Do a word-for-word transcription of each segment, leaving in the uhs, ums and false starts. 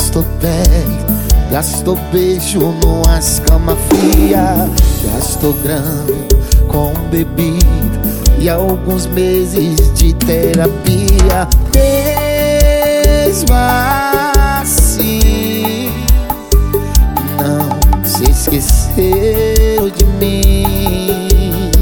gastou bem, gastou beijo numas cama fria, gastou grana com bebida e alguns meses de terapia. Mesmo assim, não se esqueceu de mim.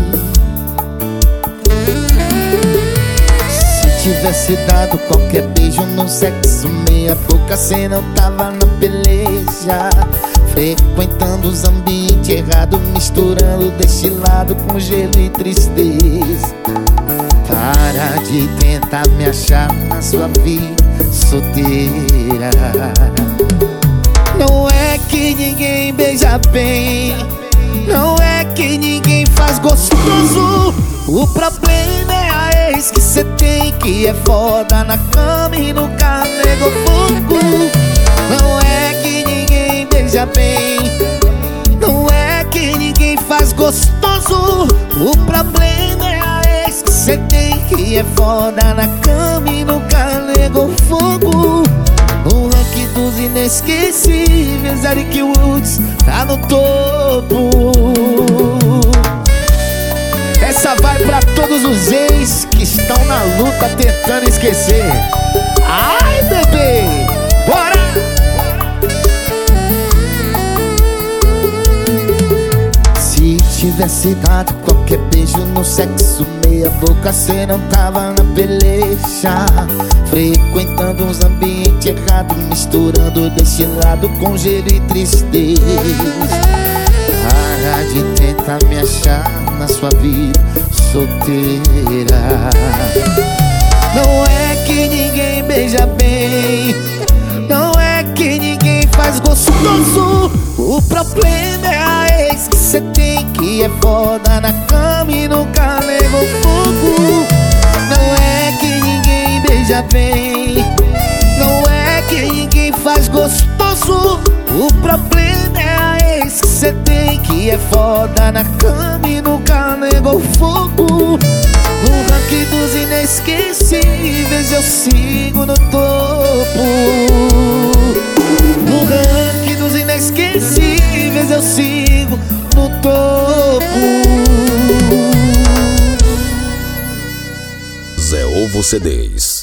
Se tivesse dado qualquer beijo no sexo meia boca, cê não tava na peleja, frequentando os ambientes errados, misturando destilado com gelo e tristeza. Para de tentar me achar na sua vida solteira. Não é que ninguém beija bem, não é que ninguém faz gostoso. O problema é a ex que cê tem, que é foda na cama e nunca negou fogo. Não é que ninguém beija bem, não é que ninguém faz gostoso. O problema é a ex que cê tem, que é foda na cama e nunca negou fogo. No ranking dos inesquecíveis, Eric Woods tá no topo. Essa vai pra todos os ex que estão na luta tentando esquecer. Ai, bebê, bora! Se tivesse dado qualquer beijo no sexo meia boca, cê não tava na peleja, frequentando uns ambientes errados, misturando destilado com gelo e tristeza. Para de tentar me achar na sua vida solteira. Não é que ninguém beija bem, não é que ninguém faz gostoso. O problema é a ex que cê tem, que é foda na cama e nunca negou fogo. Não é que ninguém beija bem, não é que ninguém faz gostoso. O problema é a ex que cê tem, que é foda na cama e nunca negou fogo. No ranking dos inesquecíveis eu sigo no topo. No ranking dos inesquecíveis eu sigo no topo. Zé Ovo C Ds.